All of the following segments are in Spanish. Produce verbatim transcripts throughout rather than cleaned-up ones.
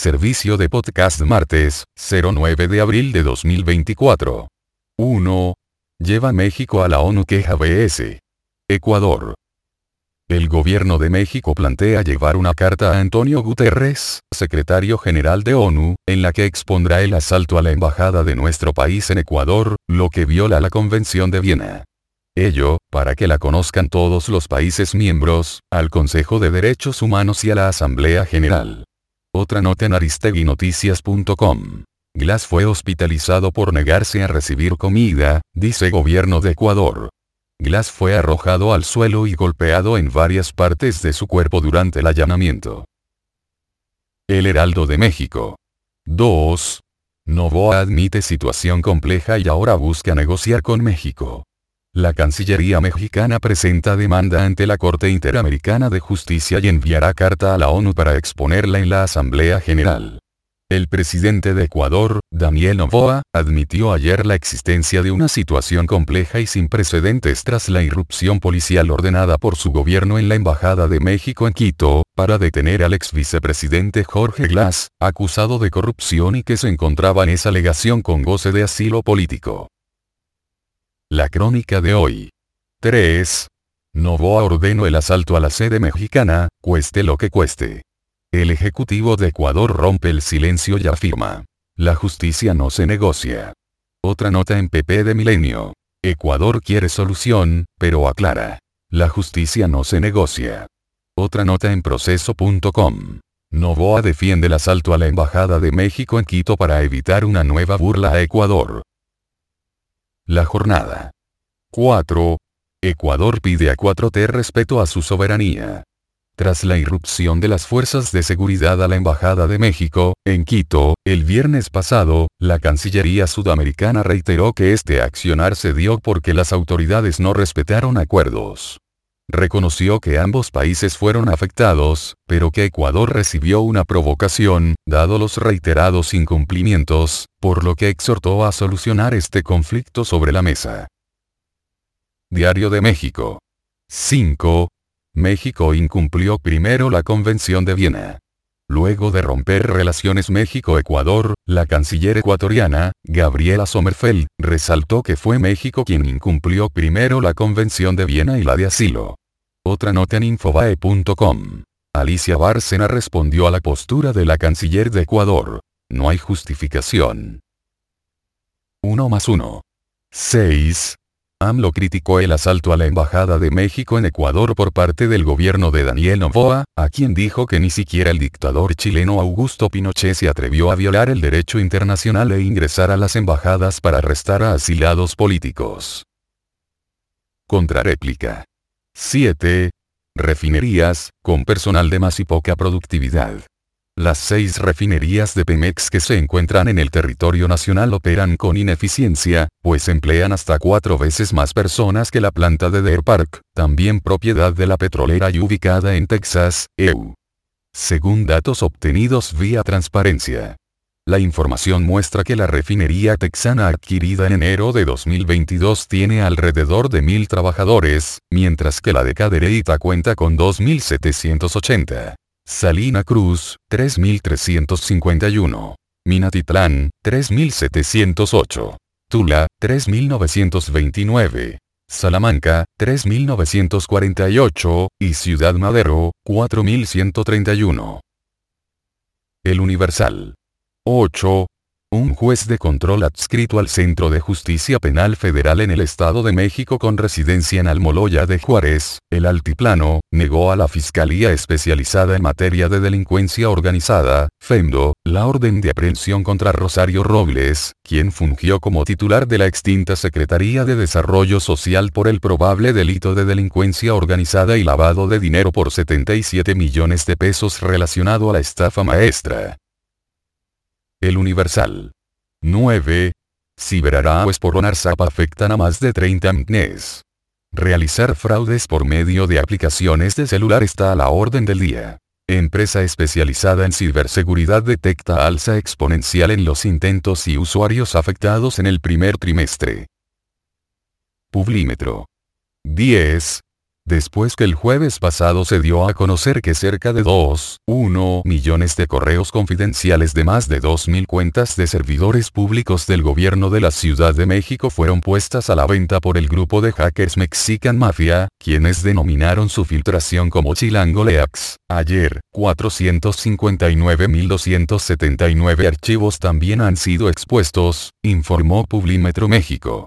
Servicio de podcast martes, cero nueve de abril de dos mil veinticuatro. uno. Lleva México a la ONU queja B S. Ecuador. El gobierno de México plantea llevar una carta a Antonio Guterres, secretario general de ONU, en la que expondrá el asalto a la embajada de nuestro país en Ecuador, lo que viola la Convención de Viena. Ello, para que la conozcan todos los países miembros, al Consejo de Derechos Humanos y a la Asamblea General. Otra nota en aristegui noticias punto com. Glass fue hospitalizado por negarse a recibir comida, dice gobierno de Ecuador. Glass fue arrojado al suelo y golpeado en varias partes de su cuerpo durante el allanamiento. El Heraldo de México. dos. Noboa admite situación compleja y ahora busca negociar con México. La Cancillería mexicana presenta demanda ante la Corte Interamericana de Justicia y enviará carta a la ONU para exponerla en la Asamblea General. El presidente de Ecuador, Daniel Noboa, admitió ayer la existencia de una situación compleja y sin precedentes tras la irrupción policial ordenada por su gobierno en la Embajada de México en Quito, para detener al ex vicepresidente Jorge Glass, acusado de corrupción y que se encontraba en esa legación con goce de asilo político. La crónica de hoy. tres. Noboa ordenó el asalto a la sede mexicana, cueste lo que cueste. El Ejecutivo de Ecuador rompe el silencio y afirma: la justicia no se negocia. Otra nota en P P de Milenio. Ecuador quiere solución, pero aclara: la justicia no se negocia. Otra nota en proceso punto com. Noboa defiende el asalto a la Embajada de México en Quito para evitar una nueva burla a Ecuador. La jornada. cuatro. Ecuador pide a cuatro T respeto a su soberanía. Tras la irrupción de las fuerzas de seguridad a la Embajada de México, en Quito, el viernes pasado, la Cancillería sudamericana reiteró que este accionar se dio porque las autoridades no respetaron acuerdos. Reconoció que ambos países fueron afectados, pero que Ecuador recibió una provocación, dado los reiterados incumplimientos, por lo que exhortó a solucionar este conflicto sobre la mesa. Diario de México. cinco. México incumplió primero la Convención de Viena. Luego de romper relaciones México-Ecuador, la canciller ecuatoriana, Gabriela Sommerfeld, resaltó que fue México quien incumplió primero la Convención de Viena y la de asilo. Otra nota en infobae punto com. Alicia Bárcena respondió a la postura de la canciller de Ecuador: no hay justificación. uno más uno. seis. AMLO criticó el asalto a la Embajada de México en Ecuador por parte del gobierno de Daniel Noboa, a quien dijo que ni siquiera el dictador chileno Augusto Pinochet se atrevió a violar el derecho internacional e ingresar a las embajadas para arrestar a asilados políticos. Contrarréplica. siete. Refinerías, con personal de más y poca productividad. Las seis refinerías de Pemex que se encuentran en el territorio nacional operan con ineficiencia, pues emplean hasta cuatro veces más personas que la planta de Deer Park, también propiedad de la petrolera y ubicada en Texas, E U. Según datos obtenidos vía transparencia. La información muestra que la refinería texana adquirida en enero de dos mil veintidós tiene alrededor de mil trabajadores, mientras que la de Cadereyta cuenta con dos mil setecientos ochenta. Salina Cruz, tres mil trescientos cincuenta y uno. Minatitlán, tres mil setecientos ocho. Tula, tres mil novecientos veintinueve. Salamanca, tres mil novecientos cuarenta y ocho, y Ciudad Madero, cuatro mil ciento treinta y uno. El Universal. ocho. Un juez de control adscrito al Centro de Justicia Penal Federal en el Estado de México con residencia en Almoloya de Juárez, el Altiplano, negó a la Fiscalía Especializada en Materia de Delincuencia Organizada, FEMDO, la orden de aprehensión contra Rosario Robles, quien fungió como titular de la extinta Secretaría de Desarrollo Social por el probable delito de delincuencia organizada y lavado de dinero por setenta y siete millones de pesos relacionado a la estafa maestra. El Universal. nueve. Ciberaraues por ONARSAP afectan a más de treinta M N E S. Realizar fraudes por medio de aplicaciones de celular está a la orden del día. Empresa especializada en ciberseguridad detecta alza exponencial en los intentos y usuarios afectados en el primer trimestre. Publímetro. diez. Después que el jueves pasado se dio a conocer que cerca de dos punto uno millones de correos confidenciales de más de dos mil cuentas de servidores públicos del gobierno de la Ciudad de México fueron puestas a la venta por el grupo de hackers Mexican Mafia, quienes denominaron su filtración como Chilango Leaks. Ayer, cuatrocientos cincuenta y nueve mil doscientos setenta y nueve archivos también han sido expuestos, informó Publímetro México.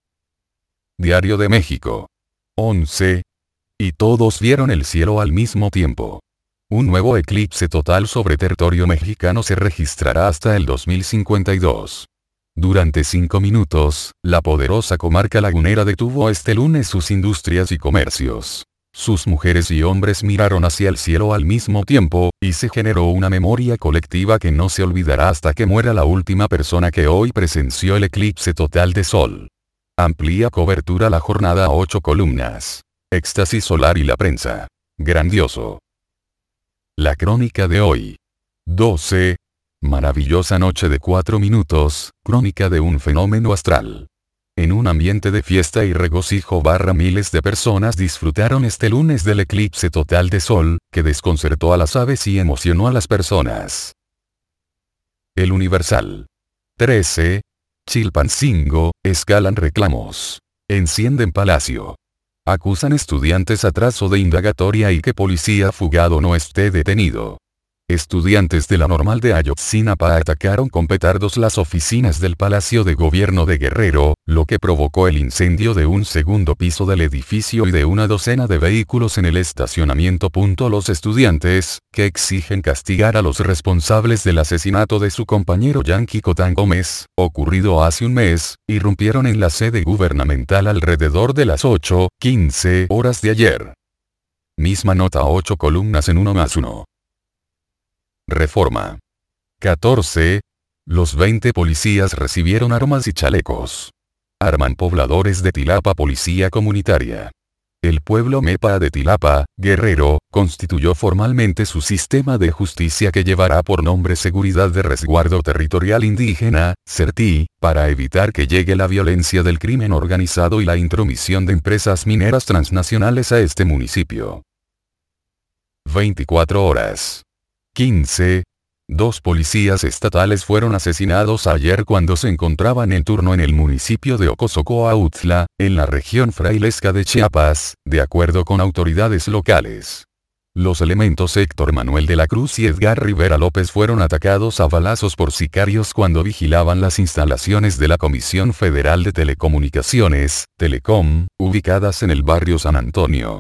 Diario de México. once. Y todos vieron el cielo al mismo tiempo. Un nuevo eclipse total sobre territorio mexicano se registrará hasta el dos mil cincuenta y dos. Durante cinco minutos, la poderosa comarca lagunera detuvo este lunes sus industrias y comercios. Sus mujeres y hombres miraron hacia el cielo al mismo tiempo, y se generó una memoria colectiva que no se olvidará hasta que muera la última persona que hoy presenció el eclipse total de sol. Amplía cobertura la jornada a ocho columnas. Éxtasis solar y la prensa. Grandioso. La crónica de hoy. doce. Maravillosa noche de cuatro minutos, crónica de un fenómeno astral. En un ambiente de fiesta y regocijo barra miles de personas disfrutaron este lunes del eclipse total de sol, que desconcertó a las aves y emocionó a las personas. El Universal. trece. Chilpancingo, escalan reclamos. Encienden palacio. Acusan estudiantes atraso de indagatoria y que policía fugado no esté detenido. Estudiantes de la Normal de Ayotzinapa atacaron con petardos las oficinas del Palacio de Gobierno de Guerrero, lo que provocó el incendio de un segundo piso del edificio y de una docena de vehículos en el estacionamiento. Los estudiantes, que exigen castigar a los responsables del asesinato de su compañero Yankee Cotán Gómez, ocurrido hace un mes, irrumpieron en la sede gubernamental alrededor de las ocho quince horas de ayer. Misma nota, ocho columnas en uno más uno. Reforma. catorce. Los veinte policías recibieron armas y chalecos. Arman pobladores de Tilapa Policía Comunitaria. El pueblo Mepa de Tilapa, Guerrero, constituyó formalmente su sistema de justicia que llevará por nombre Seguridad de Resguardo Territorial Indígena, SERTI, para evitar que llegue la violencia del crimen organizado y la intromisión de empresas mineras transnacionales a este municipio. veinticuatro horas. quince. Dos policías estatales fueron asesinados ayer cuando se encontraban en turno en el municipio de Ocosocoautla, en la región frailesca de Chiapas, de acuerdo con autoridades locales. Los elementos Héctor Manuel de la Cruz y Edgar Rivera López fueron atacados a balazos por sicarios cuando vigilaban las instalaciones de la Comisión Federal de Telecomunicaciones, Telecom, ubicadas en el barrio San Antonio.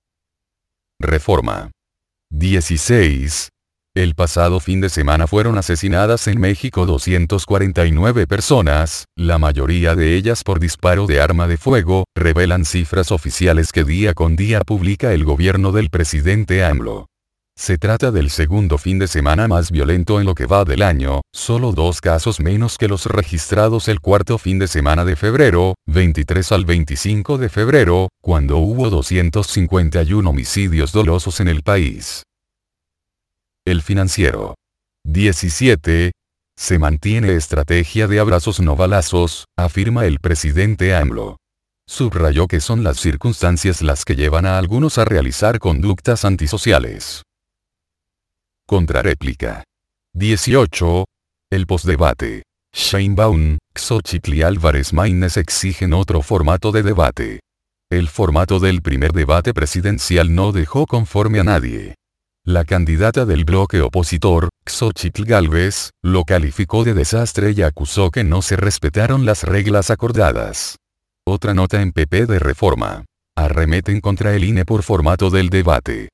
Reforma. dieciséis. El pasado fin de semana fueron asesinadas en México doscientas cuarenta y nueve personas, la mayoría de ellas por disparo de arma de fuego, revelan cifras oficiales que día con día publica el gobierno del presidente AMLO. Se trata del segundo fin de semana más violento en lo que va del año, solo dos casos menos que los registrados el cuarto fin de semana de febrero, veintitrés al veinticinco de febrero, cuando hubo doscientos cincuenta y uno homicidios dolosos en el país. El Financiero. diecisiete. Se mantiene estrategia de abrazos no balazos, afirma el presidente AMLO. Subrayó que son las circunstancias las que llevan a algunos a realizar conductas antisociales. Contraréplica. dieciocho. El postdebate. Sheinbaum, Xóchitl y Álvarez Maínez exigen otro formato de debate. El formato del primer debate presidencial no dejó conforme a nadie. La candidata del bloque opositor, Xóchitl Gálvez, lo calificó de desastre y acusó que no se respetaron las reglas acordadas. Otra nota en P P de Reforma. Arremeten contra el I N E por formato del debate.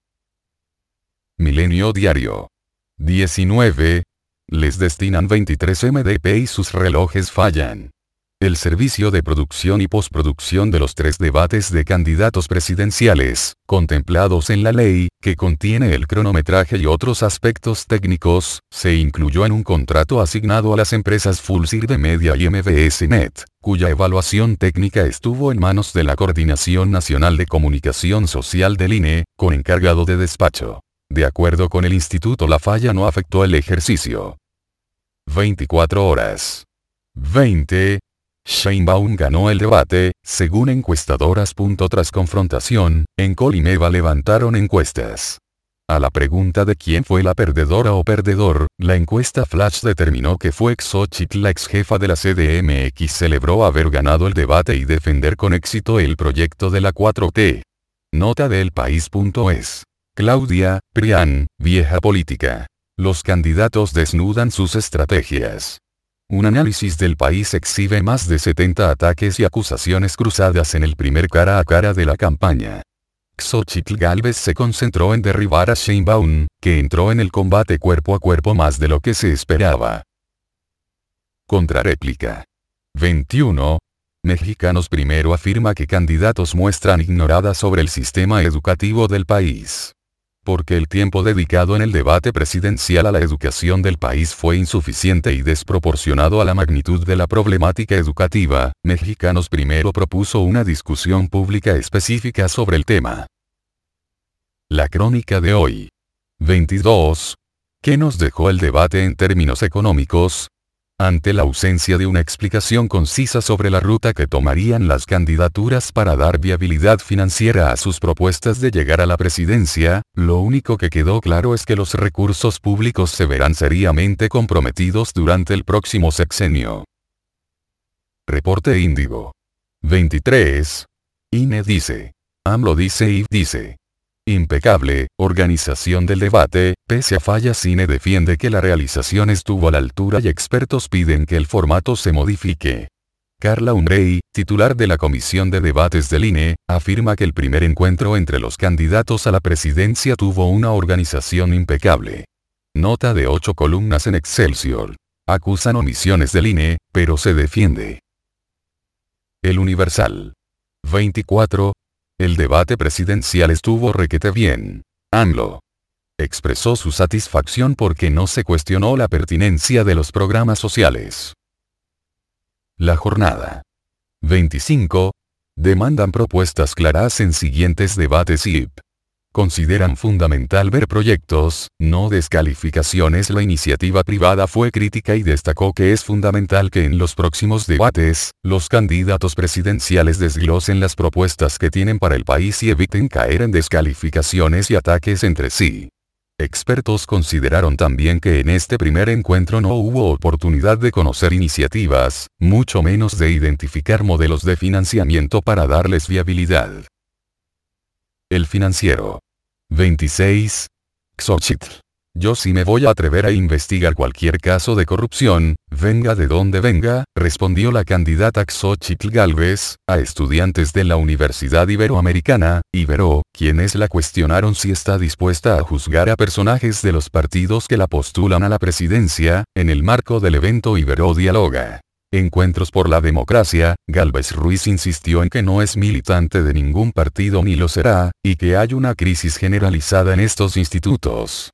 Milenio Diario. diecinueve. Les destinan veintitrés M D P y sus relojes fallan. El servicio de producción y postproducción de los tres debates de candidatos presidenciales, contemplados en la ley, que contiene el cronometraje y otros aspectos técnicos, se incluyó en un contrato asignado a las empresas Full Sirve Media y M B S Net, cuya evaluación técnica estuvo en manos de la Coordinación Nacional de Comunicación Social del I N E, con encargado de despacho. De acuerdo con el instituto, la falla no afectó el ejercicio. veinticuatro horas. veinte. Sheinbaum ganó el debate, Según encuestadoras. Tras confrontación, en Colimeva levantaron encuestas. A la pregunta de quién fue la perdedora o perdedor, la encuesta Flash determinó que fue Xóchitl, la ex jefa de la C D M X, celebró haber ganado el debate y defender con éxito el proyecto de la cuatro T. Nota de elpaís.es. Claudia, Prián, vieja política. Los candidatos desnudan sus estrategias. Un análisis del País exhibe más de setenta ataques y acusaciones cruzadas en el primer cara a cara de la campaña. Xóchitl Gálvez se concentró en derribar a Sheinbaum, que entró en el combate cuerpo a cuerpo más de lo que se esperaba. Contrarréplica. veintiuno. Mexicanos Primero afirma que candidatos muestran ignorada sobre el sistema educativo del país. Porque el tiempo dedicado en el debate presidencial a la educación del país fue insuficiente y desproporcionado a la magnitud de la problemática educativa, Mexicanos Primero propuso una discusión pública específica sobre el tema. La crónica de hoy. veintidós. ¿Qué nos dejó el debate en términos económicos? Ante la ausencia de una explicación concisa sobre la ruta que tomarían las candidaturas para dar viabilidad financiera a sus propuestas de llegar a la presidencia, lo único que quedó claro es que los recursos públicos se verán seriamente comprometidos durante el próximo sexenio. Reporte Índigo. veintitrés. I N E dice. AMLO dice y dice. Impecable, organización del debate, pese a fallas. I N E defiende que la realización estuvo a la altura y expertos piden que el formato se modifique. Carla Humbrey, titular de la Comisión de Debates del I N E, afirma que el primer encuentro entre los candidatos a la presidencia tuvo una organización impecable. Nota de ocho columnas en Excelsior. Acusan omisiones del I N E, pero se defiende. El Universal. veinticuatro. El debate presidencial estuvo requete bien. AMLO expresó su satisfacción porque no se cuestionó la pertinencia de los programas sociales. La Jornada. veinticinco. Demandan propuestas claras en siguientes debates y consideran fundamental ver proyectos, no descalificaciones. La iniciativa privada fue crítica y destacó que es fundamental que en los próximos debates, los candidatos presidenciales desglosen las propuestas que tienen para el país y eviten caer en descalificaciones y ataques entre sí. Expertos consideraron también que en este primer encuentro no hubo oportunidad de conocer iniciativas, mucho menos de identificar modelos de financiamiento para darles viabilidad. El Financiero. veintiséis. Xóchitl. Yo sí me voy a atrever a investigar cualquier caso de corrupción, venga de donde venga, respondió la candidata Xóchitl Gálvez, a estudiantes de la Universidad Iberoamericana, Ibero, quienes la cuestionaron si está dispuesta a juzgar a personajes de los partidos que la postulan a la presidencia, en el marco del evento Ibero Dialoga. Encuentros por la Democracia. Gálvez Ruiz insistió en que no es militante de ningún partido ni lo será, y que hay una crisis generalizada en estos institutos.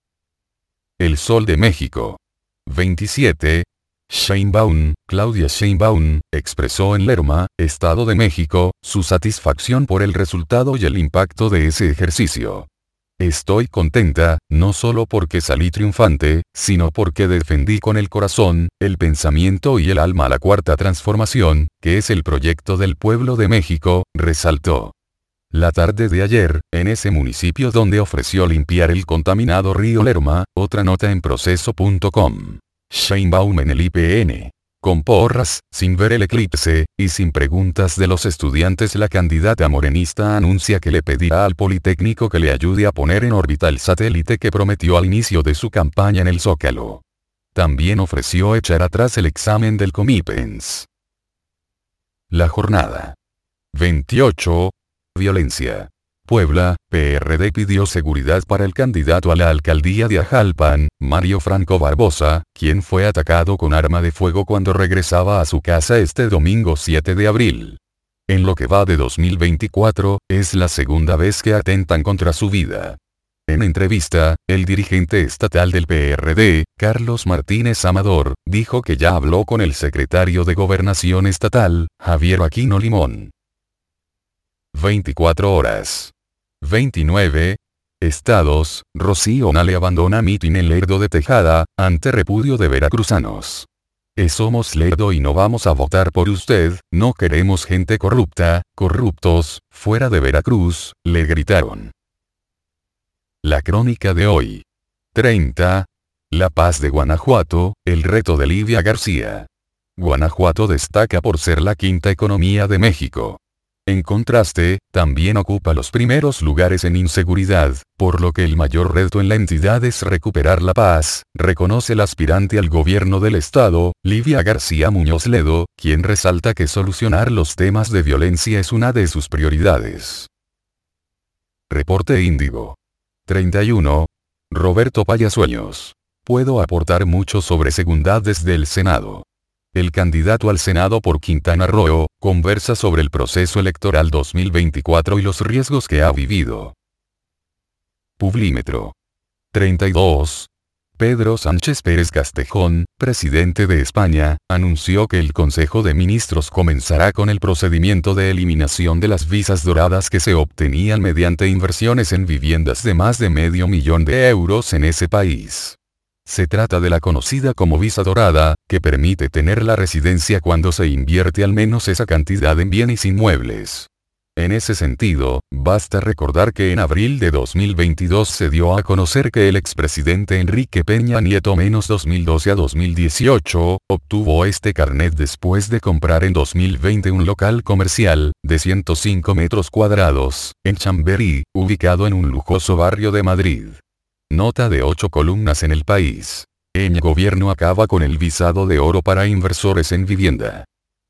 El Sol de México. veintisiete. Sheinbaum, Claudia Sheinbaum, expresó en Lerma, Estado de México, su satisfacción por el resultado y el impacto de ese ejercicio. Estoy contenta, no solo porque salí triunfante, sino porque defendí con el corazón, el pensamiento y el alma la Cuarta Transformación, que es el proyecto del pueblo de México, resaltó. La tarde de ayer, en ese municipio donde ofreció limpiar el contaminado río Lerma, otra nota en proceso punto com. Sheinbaum en el I P N. Con porras, sin ver el eclipse, y sin preguntas de los estudiantes, la candidata morenista anuncia que le pedirá al Politécnico que le ayude a poner en órbita el satélite que prometió al inicio de su campaña en el Zócalo. También ofreció echar atrás el examen del Comipens. La Jornada. veintiocho. Violencia. Puebla, P R D pidió seguridad para el candidato a la alcaldía de Ajalpan, Mario Franco Barbosa, quien fue atacado con arma de fuego cuando regresaba a su casa este domingo siete de abril. En lo que va de dos mil veinticuatro, es la segunda vez que atentan contra su vida. En entrevista, el dirigente estatal del P R D, Carlos Martínez Amador, dijo que ya habló con el secretario de Gobernación estatal, Javier Aquino Limón. veinticuatro horas. veintinueve. Estados. Rocío Nale abandona mitin en Lerdo de Tejada, ante repudio de veracruzanos. E somos Ledo y no vamos a votar por usted, no queremos gente corrupta, corruptos, fuera de Veracruz, le gritaron. La crónica de hoy. treinta. La paz de Guanajuato, el reto de Livia García. Guanajuato destaca por ser la quinta economía de México. En contraste, también ocupa los primeros lugares en inseguridad, por lo que el mayor reto en la entidad es recuperar la paz, reconoce el aspirante al gobierno del estado, Livia García Muñoz Ledo, quien resalta que solucionar los temas de violencia es una de sus prioridades. Reporte Índigo. treinta y uno. Roberto Payasueños. Puedo aportar mucho sobre segundad desde el Senado. El candidato al Senado por Quintana Roo, conversa sobre el proceso electoral dos mil veinticuatro y los riesgos que ha vivido. Publímetro. treinta y dos. Pedro Sánchez Pérez Castejón, presidente de España, anunció que el Consejo de Ministros comenzará con el procedimiento de eliminación de las visas doradas que se obtenían mediante inversiones en viviendas de más de medio millón de euros en ese país. Se trata de la conocida como visa dorada, que permite tener la residencia cuando se invierte al menos esa cantidad en bienes inmuebles. En ese sentido, basta recordar que en abril de dos mil veintidós se dio a conocer que el expresidente Enrique Peña Nieto dos mil doce a dos mil dieciocho, obtuvo este carnet después de comprar en dos mil veinte un local comercial, de ciento cinco metros cuadrados, en Chamberí, ubicado en un lujoso barrio de Madrid. Nota de ocho columnas en El País. El gobierno acaba con el visado de oro para inversores en vivienda.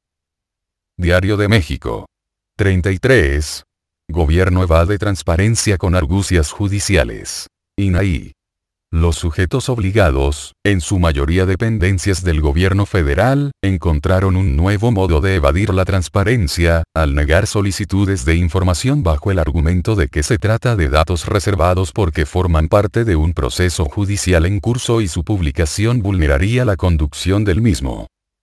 Diario de México. treinta y tres. Gobierno evade transparencia con argucias judiciales. I N A I. Los sujetos obligados, en su mayoría dependencias del gobierno federal, encontraron un nuevo modo de evadir la transparencia, al negar solicitudes de información bajo el argumento de que se trata de datos reservados porque forman parte de un proceso judicial en curso y su publicación vulneraría la conducción del mismo.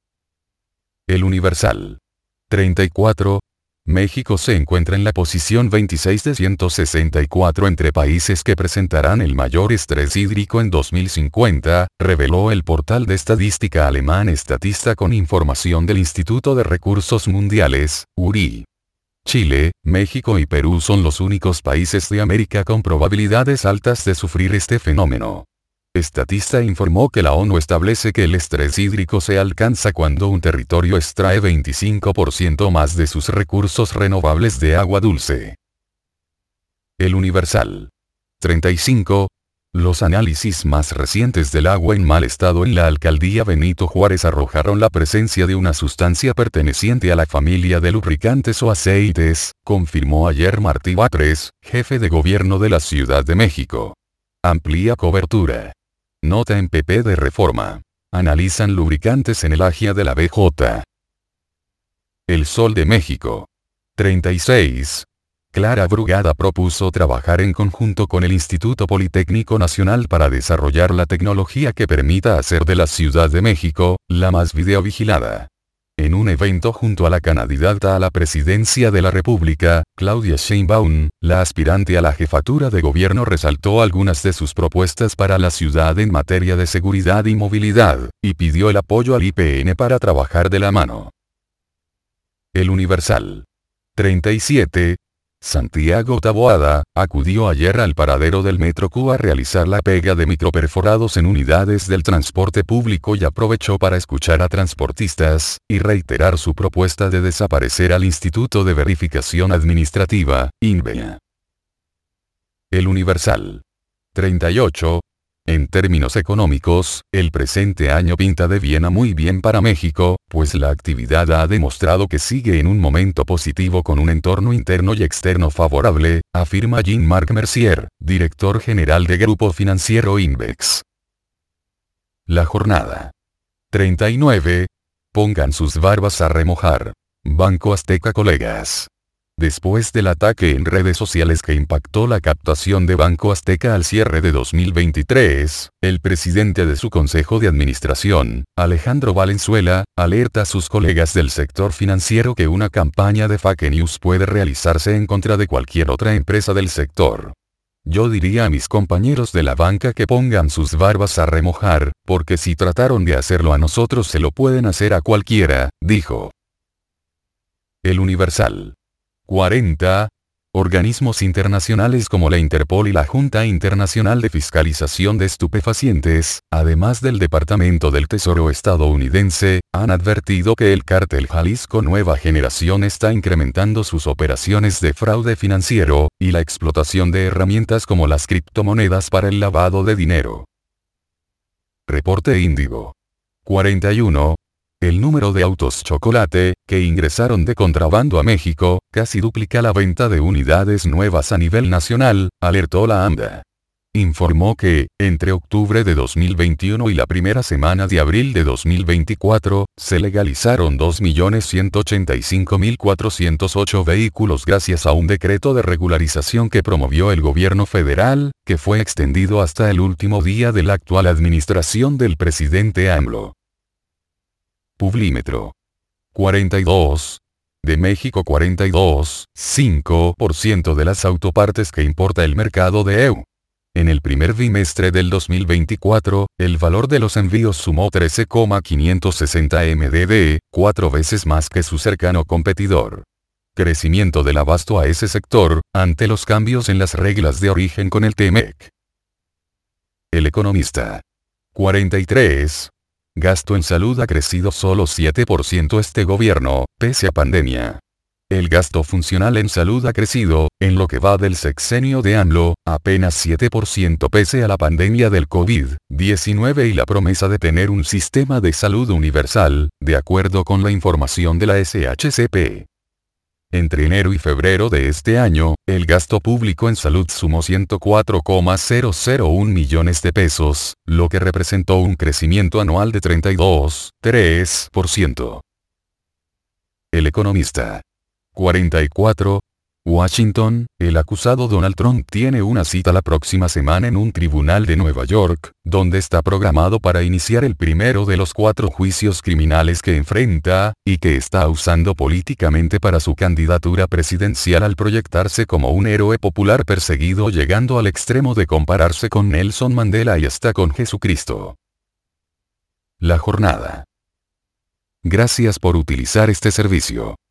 El Universal. treinta y cuatro. México se encuentra en la posición veintiséis de ciento sesenta y cuatro entre países que presentarán el mayor estrés hídrico en dos mil cincuenta, reveló el portal de estadística alemán Statista con información del Instituto de Recursos Mundiales, U R I. Chile, México y Perú son los únicos países de América con probabilidades altas de sufrir este fenómeno. Statista informó que la ONU establece que el estrés hídrico se alcanza cuando un territorio extrae veinticinco por ciento más de sus recursos renovables de agua dulce. El Universal. treinta y cinco. Los análisis más recientes del agua en mal estado en la alcaldía Benito Juárez arrojaron la presencia de una sustancia perteneciente a la familia de lubricantes o aceites, confirmó ayer Martí Batres, jefe de gobierno de la Ciudad de México. Amplía cobertura. Nota en P P de Reforma. Analizan lubricantes en el Agia de la B J. El Sol de México. treinta y seis. Clara Brugada propuso trabajar en conjunto con el Instituto Politécnico Nacional para desarrollar la tecnología que permita hacer de la Ciudad de México, la más videovigilada. En un evento junto a la candidata a la presidencia de la República, Claudia Sheinbaum, la aspirante a la jefatura de gobierno resaltó algunas de sus propuestas para la ciudad en materia de seguridad y movilidad, y pidió el apoyo al I P N para trabajar de la mano. El Universal. treinta y siete. Santiago Taboada, acudió ayer al paradero del Metro Q a realizar la pega de microperforados en unidades del transporte público y aprovechó para escuchar a transportistas, y reiterar su propuesta de desaparecer al Instituto de Verificación Administrativa, I N V E A. El Universal. treinta y ocho. En términos económicos, el presente año pinta de bien a muy bien para México, pues la actividad ha demostrado que sigue en un momento positivo con un entorno interno y externo favorable, afirma Jean-Marc Mercier, director general de Grupo Financiero Invex. La jornada. treinta y nueve. Pongan sus barbas a remojar. Banco Azteca colegas. Después del ataque en redes sociales que impactó la captación de Banco Azteca al cierre de dos mil veintitrés, el presidente de su Consejo de Administración, Alejandro Valenzuela, alerta a sus colegas del sector financiero que una campaña de fake news puede realizarse en contra de cualquier otra empresa del sector. Yo diría a mis compañeros de la banca que pongan sus barbas a remojar, porque si trataron de hacerlo a nosotros se lo pueden hacer a cualquiera, dijo. El Universal. cuarenta. Organismos internacionales como la Interpol y la Junta Internacional de Fiscalización de Estupefacientes, además del Departamento del Tesoro estadounidense, han advertido que el cártel Jalisco Nueva Generación está incrementando sus operaciones de fraude financiero, y la explotación de herramientas como las criptomonedas para el lavado de dinero. Reporte Índigo. cuarenta y uno. El número de autos chocolate, que ingresaron de contrabando a México, casi duplica la venta de unidades nuevas a nivel nacional, alertó la AMDA. Informó que, entre octubre de dos mil veintiuno y la primera semana de abril de dos mil veinticuatro, se legalizaron dos millones ciento ochenta y cinco mil cuatrocientos ocho vehículos gracias a un decreto de regularización que promovió el gobierno federal, que fue extendido hasta el último día de la actual administración del presidente AMLO. Publímetro. cuarenta y dos. De México cuarenta y dos punto cinco por ciento de las autopartes que importa el mercado de E U. En el primer bimestre del dos mil veinticuatro, el valor de los envíos sumó trece coma quinientos sesenta millones de dólares, cuatro veces más que su cercano competidor. Crecimiento del abasto a ese sector, ante los cambios en las reglas de origen con el T M E C. El Economista. cuarenta y tres. Gasto en salud ha crecido solo siete por ciento este gobierno, pese a pandemia. El gasto funcional en salud ha crecido, en lo que va del sexenio de AMLO, apenas siete por ciento pese a la pandemia del COVID diecinueve y la promesa de tener un sistema de salud universal, de acuerdo con la información de la S H C P. Entre enero y febrero de este año, el gasto público en salud sumó ciento cuatro coma cero cero uno millones de pesos, lo que representó un crecimiento anual de treinta y dos coma tres por ciento. El Economista. cuarenta y cuatro. Washington, el acusado Donald Trump tiene una cita la próxima semana en un tribunal de Nueva York, donde está programado para iniciar el primero de los cuatro juicios criminales que enfrenta, y que está usando políticamente para su candidatura presidencial al proyectarse como un héroe popular perseguido llegando al extremo de compararse con Nelson Mandela y hasta con Jesucristo. La jornada. Gracias por utilizar este servicio.